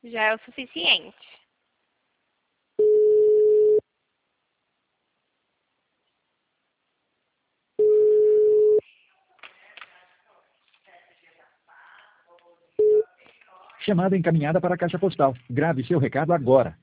Já é o suficiente. Chamada encaminhada para a caixa postal. Grave seu recado agora.